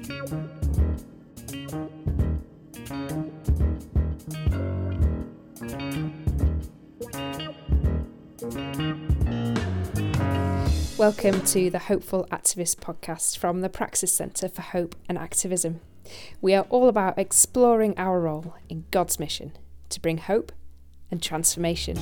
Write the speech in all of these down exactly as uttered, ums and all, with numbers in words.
Welcome to the Hopeful Activist podcast from the Praxis Centre for Hope and Activism. We are all about exploring our role in God's mission to bring hope and transformation.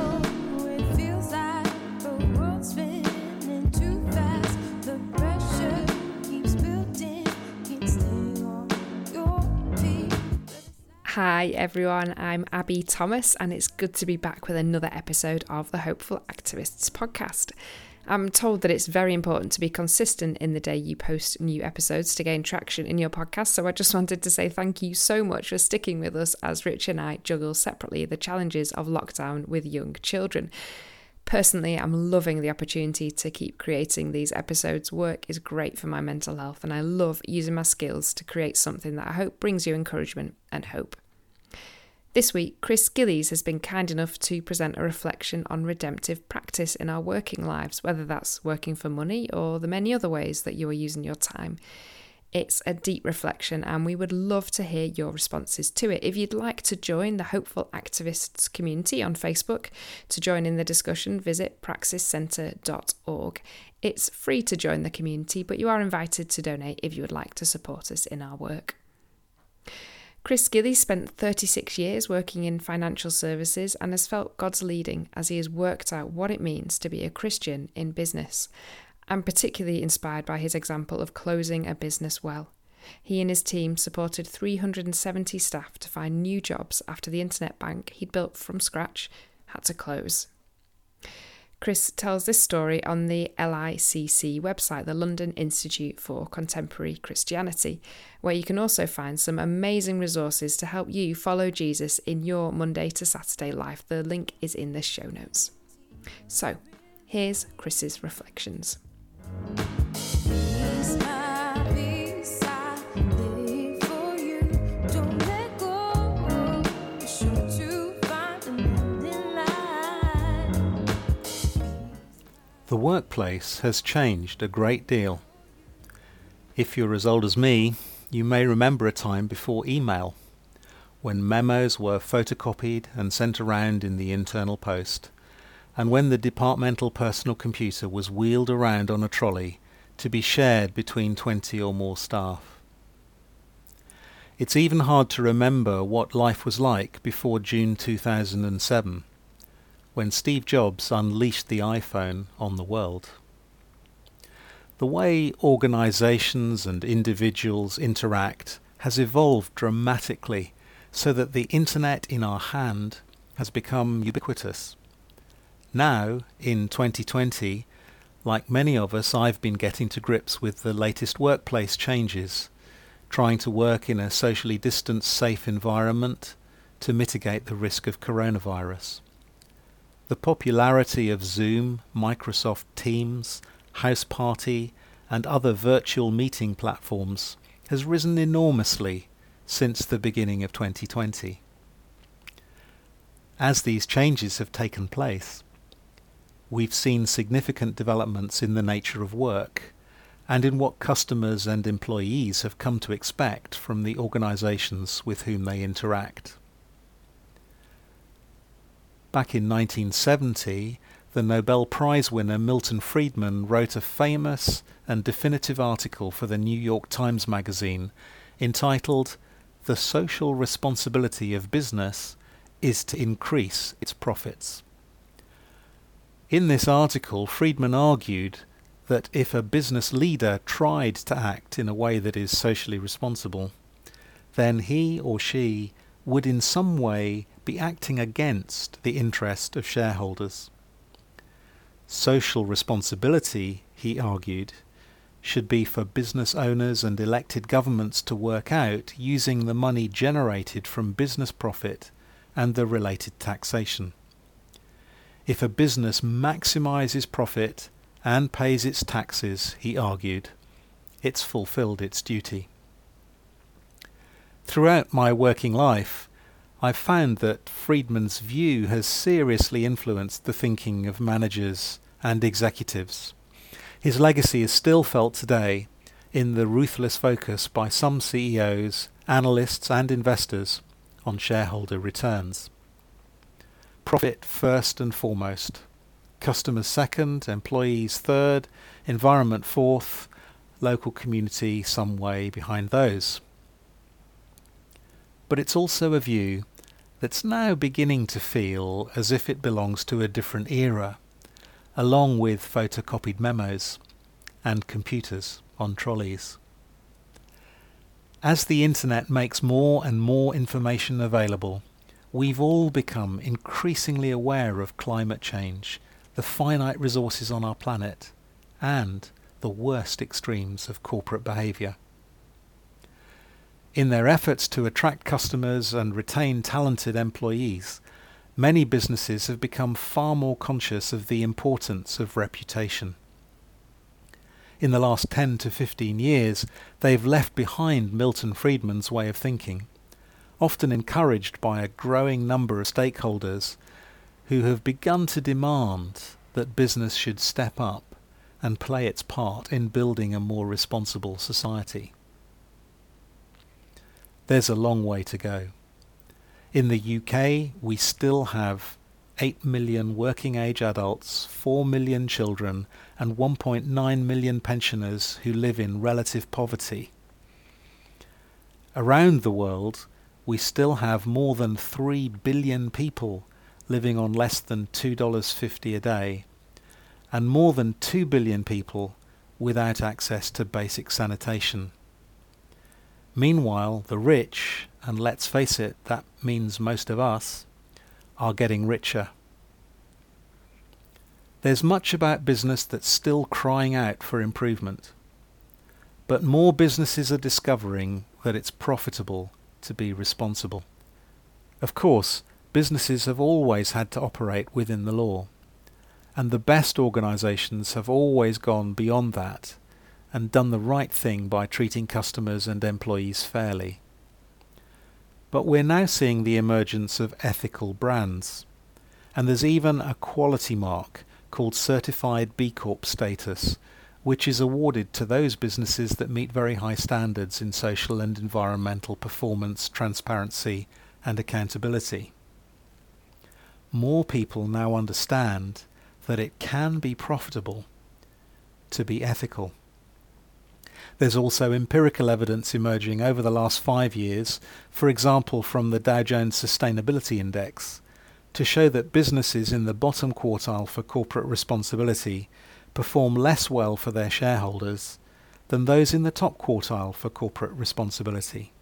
Hi everyone, I'm Abby Thomas and it's good to be back with another episode of the Hopeful Activists podcast. I'm told that it's very important to be consistent in the day you post new episodes to gain traction in your podcast, so I just wanted to say thank you so much for sticking with us as Rich and I juggle separately the challenges of lockdown with young children. Personally, I'm loving the opportunity to keep creating these episodes. Work is great for my mental health and I love using my skills to create something that I hope brings you encouragement and hope. This week, Chris Gillies has been kind enough to present a reflection on redemptive practice in our working lives, whether that's working for money or the many other ways that you are using your time. It's a deep reflection and we would love to hear your responses to it. If you'd like to join the Hopeful Activists community on Facebook, to join in the discussion, visit praxis centre dot org. It's free to join the community, but you are invited to donate if you would like to support us in our work. Chris Gillies spent thirty-six years working in financial services and has felt God's leading as he has worked out what it means to be a Christian in business. I'm particularly inspired by his example of closing a business well. He and his team supported three hundred seventy staff to find new jobs after the internet bank he'd built from scratch had to close. Chris tells this story on the L I C C website, the London Institute for Contemporary Christianity, where you can also find some amazing resources to help you follow Jesus in your Monday to Saturday life. The link is in the show notes. So, here's Chris's reflections. The workplace has changed a great deal. If you're as old as me, you may remember a time before email, when memos were photocopied and sent around in the internal post, and when the departmental personal computer was wheeled around on a trolley to be shared between twenty or more staff. It's even hard to remember what life was like before June two thousand seven. When Steve Jobs unleashed the iPhone on the world. The way organizations and individuals interact has evolved dramatically so that the internet in our hand has become ubiquitous. Now, in twenty twenty, like many of us, I've been getting to grips with the latest workplace changes, trying to work in a socially distanced, safe environment to mitigate the risk of coronavirus. The popularity of Zoom, Microsoft Teams, House Party, and other virtual meeting platforms has risen enormously since the beginning of twenty twenty. As these changes have taken place, we've seen significant developments in the nature of work and in what customers and employees have come to expect from the organizations with whom they interact. Back in nineteen seventy, the Nobel Prize winner Milton Friedman wrote a famous and definitive article for the New York Times magazine entitled "The Social Responsibility of Business is to Increase Its Profits." In this article, Friedman argued that if a business leader tried to act in a way that is socially responsible, then he or she would in some way be acting against the interest of shareholders. Social responsibility, he argued, should be for business owners and elected governments to work out using the money generated from business profit and the related taxation. If a business maximizes profit and pays its taxes, he argued, it's fulfilled its duty. Throughout my working life, I've found that Friedman's view has seriously influenced the thinking of managers and executives. His legacy is still felt today in the ruthless focus by some C E Os, analysts and investors on shareholder returns. Profit first and foremost, customers second, employees third, environment fourth, local community some way behind those. But it's also a view that's now beginning to feel as if it belongs to a different era, along with photocopied memos and computers on trolleys. As the internet makes more and more information available, we've all become increasingly aware of climate change, the finite resources on our planet, and the worst extremes of corporate behaviour. In their efforts to attract customers and retain talented employees, many businesses have become far more conscious of the importance of reputation. In the last ten to fifteen years, they've left behind Milton Friedman's way of thinking, often encouraged by a growing number of stakeholders who have begun to demand that business should step up and play its part in building a more responsible society. There's a long way to go. In the U K, we still have eight million working age adults, four million children, and one point nine million pensioners who live in relative poverty. Around the world, we still have more than three billion people living on less than two dollars fifty a day, and more than two billion people without access to basic sanitation. Meanwhile, the rich, and let's face it, that means most of us, are getting richer. There's much about business that's still crying out for improvement, but more businesses are discovering that it's profitable to be responsible. Of course, businesses have always had to operate within the law, and the best organisations have always gone beyond that and done the right thing by treating customers and employees fairly. But we're now seeing the emergence of ethical brands, and there's even a quality mark called Certified B Corp status, which is awarded to those businesses that meet very high standards in social and environmental performance, transparency and accountability. More people now understand that it can be profitable to be ethical. There's also empirical evidence emerging over the last five years, for example from the Dow Jones Sustainability Index, to show that businesses in the bottom quartile for corporate responsibility perform less well for their shareholders than those in the top quartile for corporate responsibility.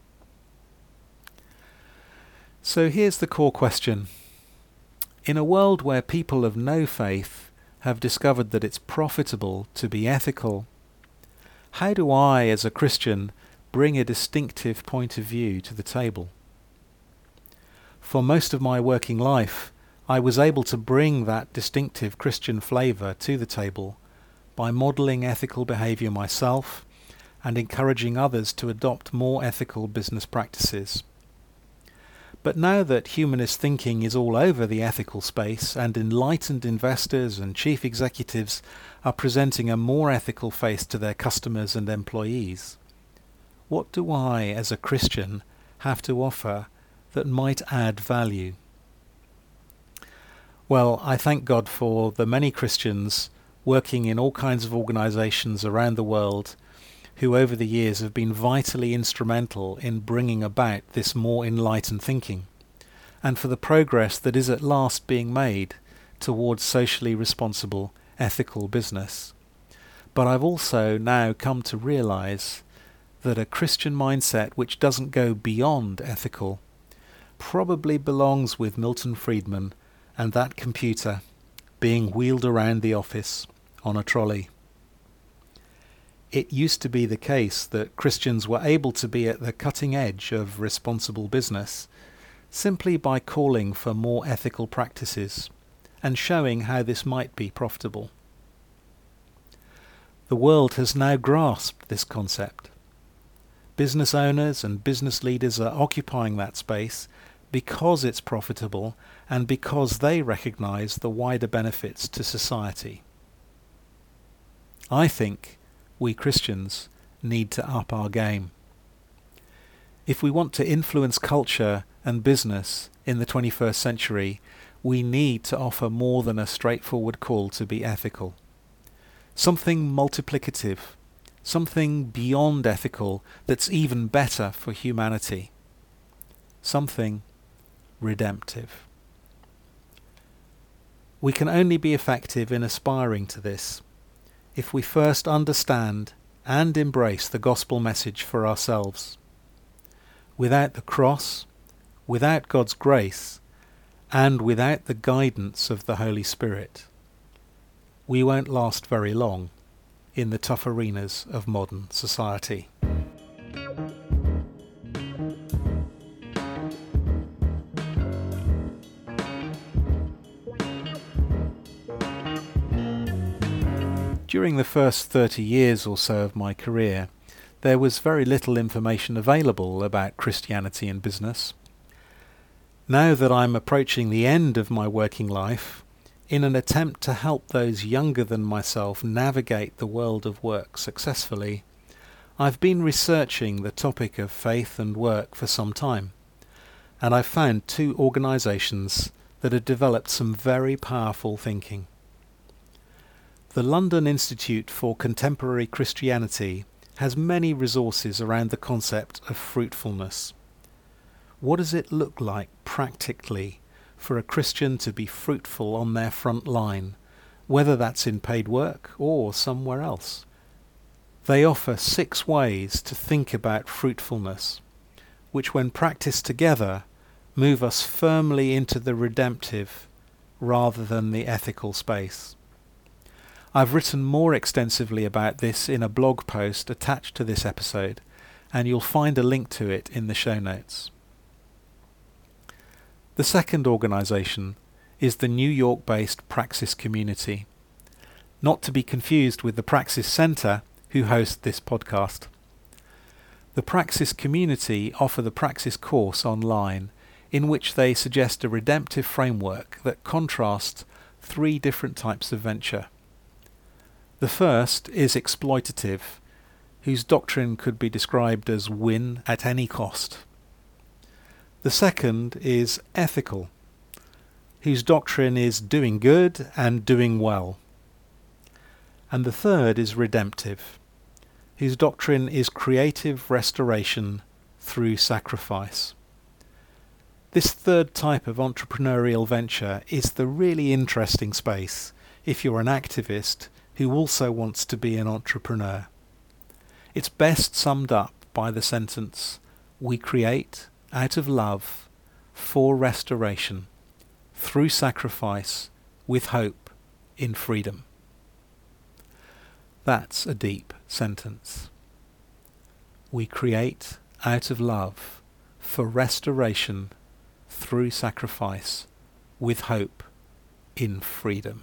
So here's the core question. In a world where people of no faith have discovered that it's profitable to be ethical, how do I, as a Christian, bring a distinctive point of view to the table? For most of my working life, I was able to bring that distinctive Christian flavour to the table by modelling ethical behaviour myself and encouraging others to adopt more ethical business practices. But now that humanist thinking is all over the ethical space and enlightened investors and chief executives are presenting a more ethical face to their customers and employees, what do I, as a Christian, have to offer that might add value? Well, I thank God for the many Christians working in all kinds of organisations around the world who over the years have been vitally instrumental in bringing about this more enlightened thinking, and for the progress that is at last being made towards socially responsible, ethical business. But I've also now come to realise that a Christian mindset which doesn't go beyond ethical probably belongs with Milton Friedman and that computer being wheeled around the office on a trolley. It used to be the case that Christians were able to be at the cutting edge of responsible business simply by calling for more ethical practices and showing how this might be profitable. The world has now grasped this concept. Business owners and business leaders are occupying that space because it's profitable and because they recognise the wider benefits to society. I think we Christians need to up our game. If we want to influence culture and business in the twenty-first century, we need to offer more than a straightforward call to be ethical. Something multiplicative, something beyond ethical that's even better for humanity. Something redemptive. We can only be effective in aspiring to this if we first understand and embrace the gospel message for ourselves. Without the cross, without God's grace, and without the guidance of the Holy Spirit, we won't last very long in the tough arenas of modern society. During the first thirty years or so of my career, there was very little information available about Christianity and business. Now that I'm approaching the end of my working life, in an attempt to help those younger than myself navigate the world of work successfully, I've been researching the topic of faith and work for some time, and I've found two organisations that have developed some very powerful thinking. The London Institute for Contemporary Christianity has many resources around the concept of fruitfulness. What does it look like practically for a Christian to be fruitful on their front line, whether that's in paid work or somewhere else? They offer six ways to think about fruitfulness, which when practiced together move us firmly into the redemptive rather than the ethical space. I've written more extensively about this in a blog post attached to this episode, and you'll find a link to it in the show notes. The second organisation is the New York-based Praxis Community, not to be confused with the Praxis Centre, who host this podcast. The Praxis Community offer the Praxis course online, in which they suggest a redemptive framework that contrasts three different types of venture. The first is exploitative, whose doctrine could be described as win at any cost. The second is ethical, whose doctrine is doing good and doing well. And the third is redemptive, whose doctrine is creative restoration through sacrifice. This third type of entrepreneurial venture is the really interesting space if you're an activist who also wants to be an entrepreneur. It's best summed up by the sentence, "We create out of love for restoration, through sacrifice, with hope, in freedom." That's a deep sentence. We create out of love for restoration, through sacrifice, with hope, in freedom.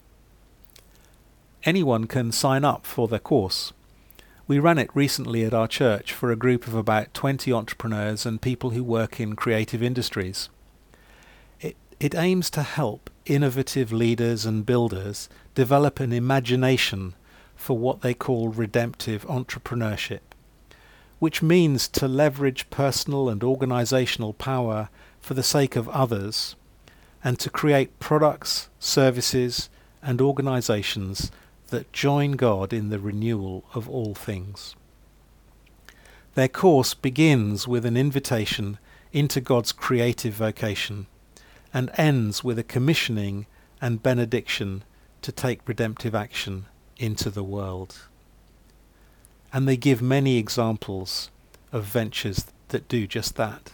Anyone can sign up for the course. We ran it recently at our church for a group of about twenty entrepreneurs and people who work in creative industries. It, it aims to help innovative leaders and builders develop an imagination for what they call redemptive entrepreneurship, which means to leverage personal and organizational power for the sake of others, and to create products, services, and organizations that join God in the renewal of all things. Their course begins with an invitation into God's creative vocation and ends with a commissioning and benediction to take redemptive action into the world. And they give many examples of ventures that do just that.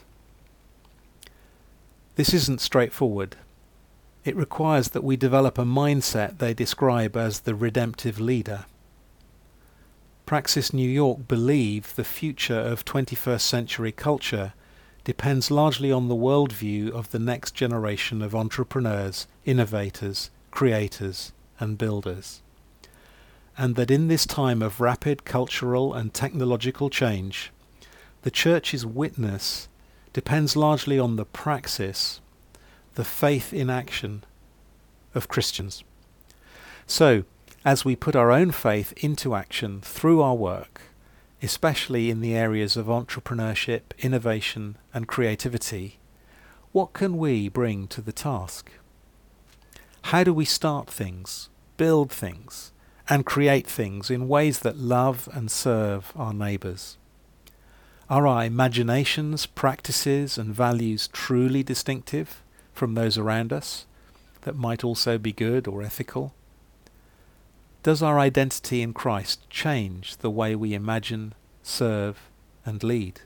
This isn't straightforward. It requires that we develop a mindset they describe as the redemptive leader. Praxis New York believe the future of twenty-first century culture depends largely on the worldview of the next generation of entrepreneurs, innovators, creators, and builders. And that in this time of rapid cultural and technological change, the Church's witness depends largely on the praxis, the faith in action of Christians. So, as we put our own faith into action through our work, especially in the areas of entrepreneurship, innovation and creativity, what can we bring to the task? How do we start things, build things, and create things in ways that love and serve our neighbours? Are our imaginations, practices and values truly distinctive from those around us that might also be good or ethical? Does our identity in Christ change the way we imagine, serve and lead?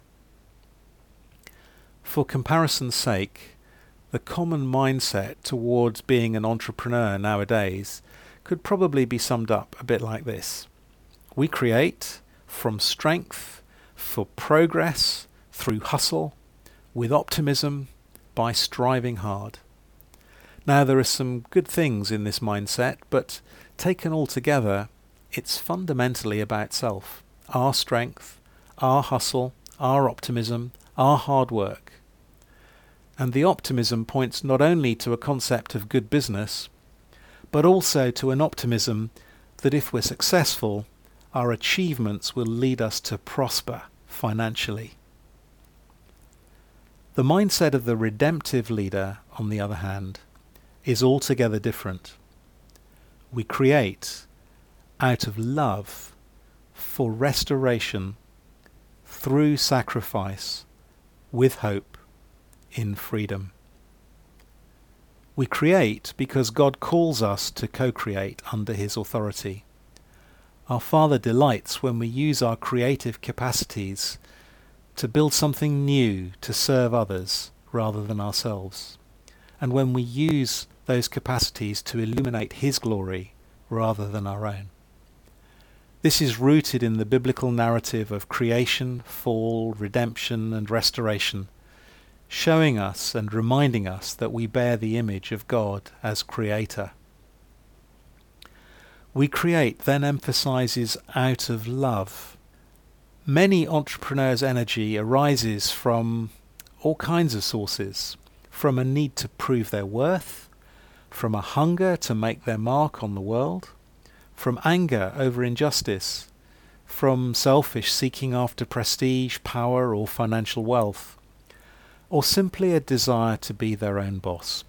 For comparison's sake, the common mindset towards being an entrepreneur nowadays could probably be summed up a bit like this. We create from strength, for progress, through hustle, with optimism, by striving hard. Now there are some good things in this mindset, but taken all together, it's fundamentally about self, our strength, our hustle, our optimism, our hard work. And the optimism points not only to a concept of good business, but also to an optimism that if we're successful, our achievements will lead us to prosper financially. The mindset of the redemptive leader, on the other hand, is altogether different. We create out of love for restoration through sacrifice with hope in freedom. We create because God calls us to co-create under his authority. Our Father delights when we use our creative capacities to build something new to serve others rather than ourselves, and when we use those capacities to illuminate his glory rather than our own. This is rooted in the biblical narrative of creation, fall, redemption and restoration, showing us and reminding us that we bear the image of God as creator. We create then emphasizes out of love. Many entrepreneurs' energy arises from all kinds of sources, from a need to prove their worth, from a hunger to make their mark on the world, from anger over injustice, from selfish seeking after prestige, power or financial wealth, or simply a desire to be their own boss.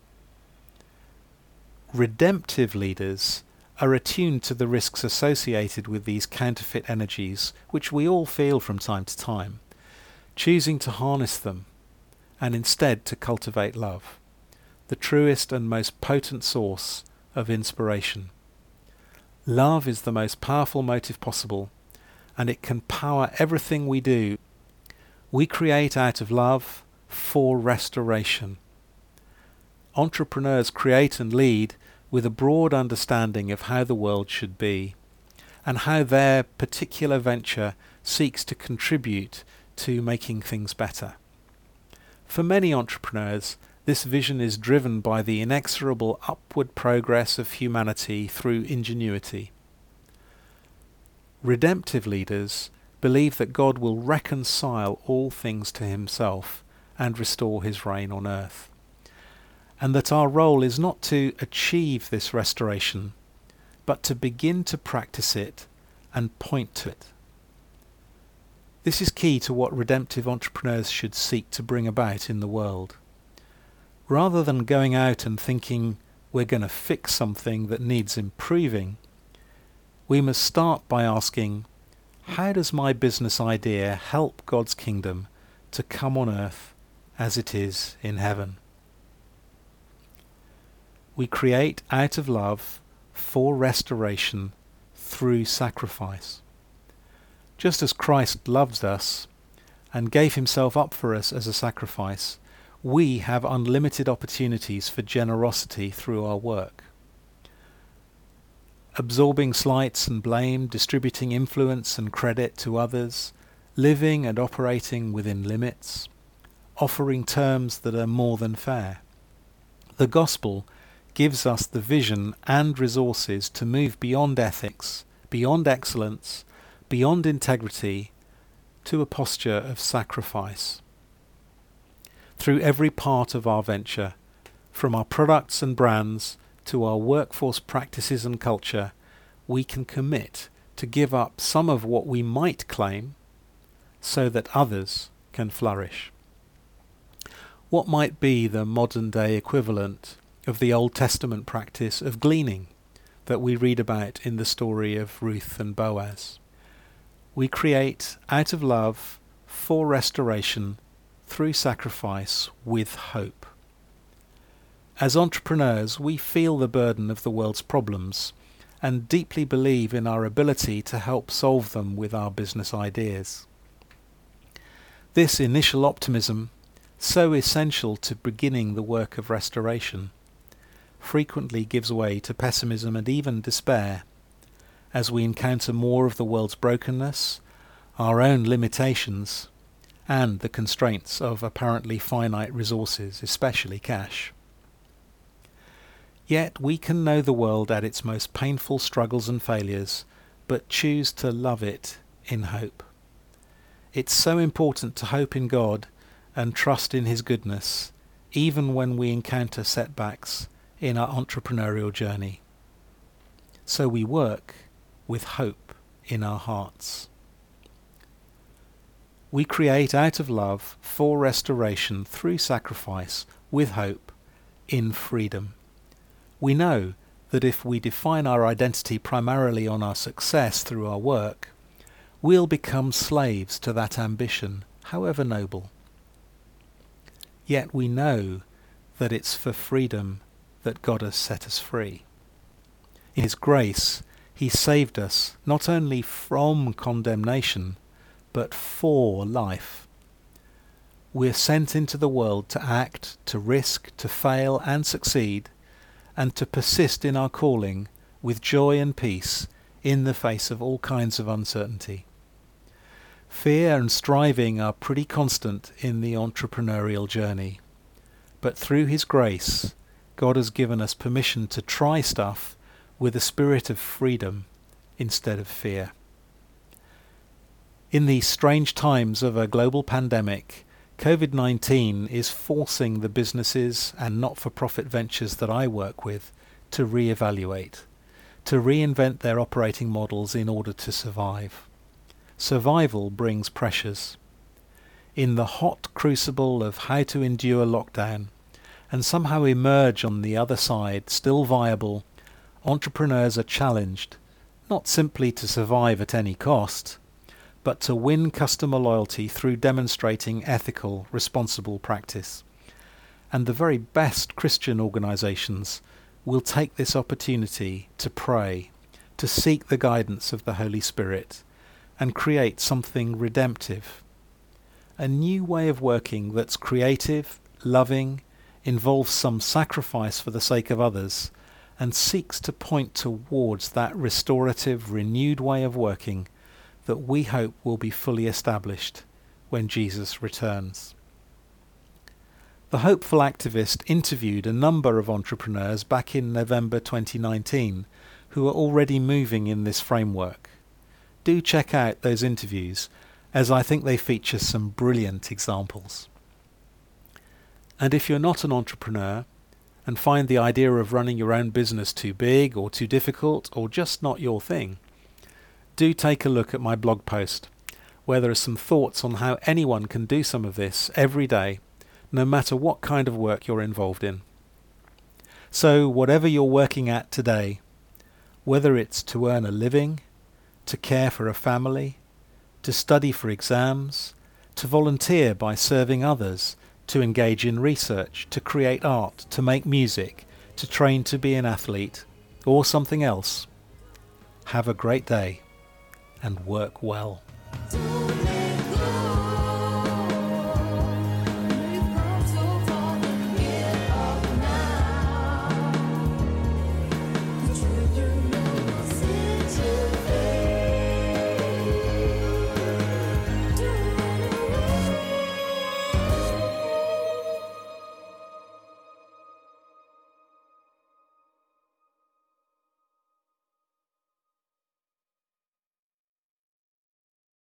Redemptive leaders are attuned to the risks associated with these counterfeit energies, which we all feel from time to time, choosing to harness them and instead to cultivate love, the truest and most potent source of inspiration. Love is the most powerful motive possible, and it can power everything we do. We create out of love for restoration. Entrepreneurs create and lead with a broad understanding of how the world should be, and how their particular venture seeks to contribute to making things better. For many entrepreneurs, this vision is driven by the inexorable upward progress of humanity through ingenuity. Redemptive leaders believe that God will reconcile all things to himself and restore his reign on earth, and that our role is not to achieve this restoration, but to begin to practice it and point to it. This is key to what redemptive entrepreneurs should seek to bring about in the world. Rather than going out and thinking we're going to fix something that needs improving, we must start by asking, how does my business idea help God's kingdom to come on earth as it is in heaven? We create out of love for restoration through sacrifice. Just as Christ loved us and gave himself up for us as a sacrifice, we have unlimited opportunities for generosity through our work. Absorbing slights and blame, distributing influence and credit to others, living and operating within limits, offering terms that are more than fair. The gospel gives us the vision and resources to move beyond ethics, beyond excellence, beyond integrity, to a posture of sacrifice. Through every part of our venture, from our products and brands to our workforce practices and culture, we can commit to give up some of what we might claim so that others can flourish. What might be the modern day equivalent of the Old Testament practice of gleaning that we read about in the story of Ruth and Boaz? We create out of love for restoration through sacrifice with hope. As entrepreneurs, we feel the burden of the world's problems and deeply believe in our ability to help solve them with our business ideas. This initial optimism, so essential to beginning the work of restoration, frequently gives way to pessimism and even despair as we encounter more of the world's brokenness, our own limitations, and the constraints of apparently finite resources, especially cash. Yet we can know the world at its most painful struggles and failures, but choose to love it in hope. It's so important to hope in God and trust in His goodness, even when we encounter setbacks in our entrepreneurial journey. So we work with hope in our hearts. We create out of love for restoration through sacrifice with hope in freedom. We know that if we define our identity primarily on our success through our work, we'll become slaves to that ambition, however noble. Yet we know that it's for freedom that God has set us free. In His grace, He saved us not only from condemnation, but for life. We're sent into the world to act, to risk, to fail and succeed, and to persist in our calling with joy and peace in the face of all kinds of uncertainty. Fear and striving are pretty constant in the entrepreneurial journey, but through His grace, God has given us permission to try stuff with a spirit of freedom instead of fear. In these strange times of a global pandemic, COVID nineteen is forcing the businesses and not-for-profit ventures that I work with to re-evaluate, to reinvent their operating models in order to survive. Survival brings pressures. In the hot crucible of how to endure lockdown and somehow emerge on the other side still viable, entrepreneurs are challenged not simply to survive at any cost, but to win customer loyalty through demonstrating ethical, responsible practice. And the very best Christian organisations will take this opportunity to pray, to seek the guidance of the Holy Spirit, and create something redemptive. A new way of working that's creative, loving, involves some sacrifice for the sake of others, and seeks to point towards that restorative, renewed way of working that we hope will be fully established when Jesus returns. The Hopeful Activist interviewed a number of entrepreneurs back in November twenty nineteen who are already moving in this framework. Do check out those interviews, as I think they feature some brilliant examples. And if you're not an entrepreneur and find the idea of running your own business too big or too difficult or just not your thing, do take a look at my blog post, where there are some thoughts on how anyone can do some of this every day, no matter what kind of work you're involved in. So whatever you're working at today, whether it's to earn a living, to care for a family, to study for exams, to volunteer by serving others, to engage in research, to create art, to make music, to train to be an athlete, or something else, have a great day and work well.